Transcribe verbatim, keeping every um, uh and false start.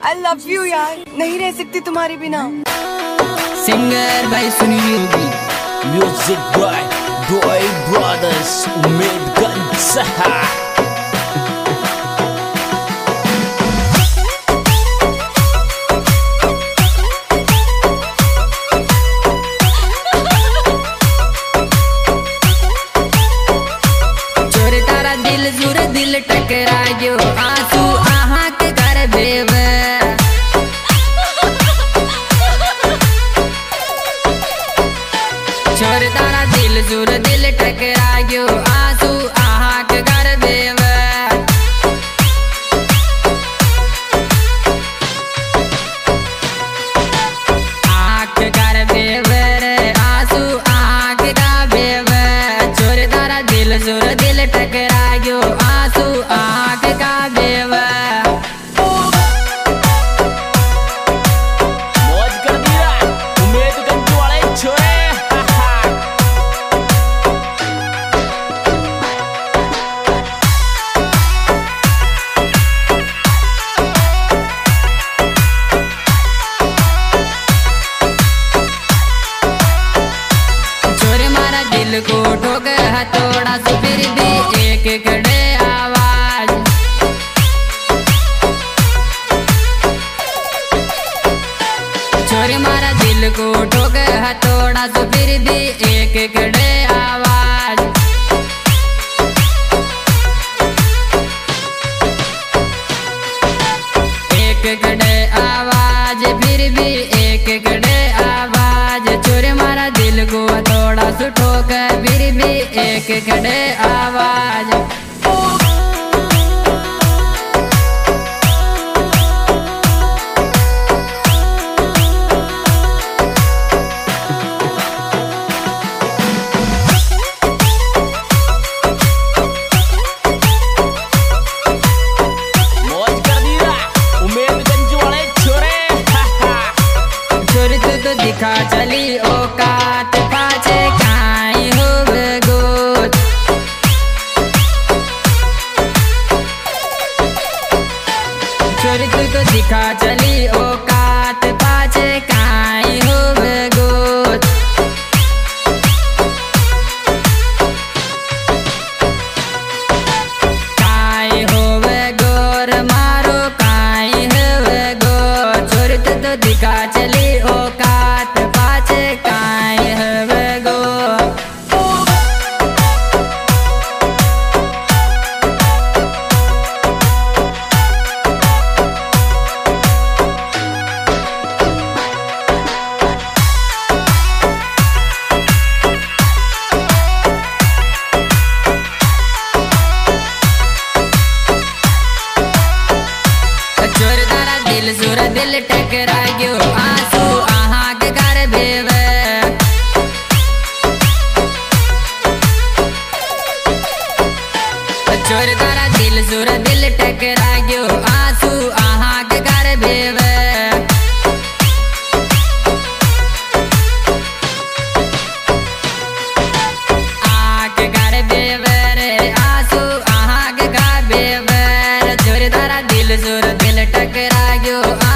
I love you यार, नहीं रह सकती तुम्हारे बिना। सिंगर भाई सुनी होगी। Music by Doi brothers Ummidganj. चोर तारा दिल जुर दिल टकरा गयो आंसू आहा के घर बेव। चोर तारा दिल जुर दिल टकरा गयो आंसू आहा के घर बेव। आँख घर बेव रे आंसू आँख का बेव। चोर तारा दिल जुर दिल टकरा गयो आंसू आँख का बेव। मौज कर दिया उम्मीदगंज वाले छोरे। चोर मारा दिल को ठोक हथौड़ा से फिर भी एक खड़े आवाज। चोर मारा दिल को ठोक हथौड़ा से फिर भी एक खड़े आवाज। एक खड़े आवाज फिर भी एक खड़े आवाज। चोर मारा दिल को थोड़ा सु ठोक फिर भी एक खड़े आवाज। मौज कर दिया उम्मीदगंज वाले छोरे। चोर तू तो दिखा चली औकात पाछे काई हो गोद। चोर तू तो दिखा चली औकात पाछे काई हो गोद। काई होवे गोर मारो काई होवे गोर। चोर तू तो दिखा चली औकात पाछे काई होवे गोर। चोर तारा दिल सुर दिल टकरा गयो आंसू आहा के घर बेव। चोर तारा दिल सुर दिल टकरा गयो आंसू आहा के घर बेव। आँख घर बेव रे आंसू आहा के घर बेव। चोर तारा दिल सुर दिल टकरा गयो।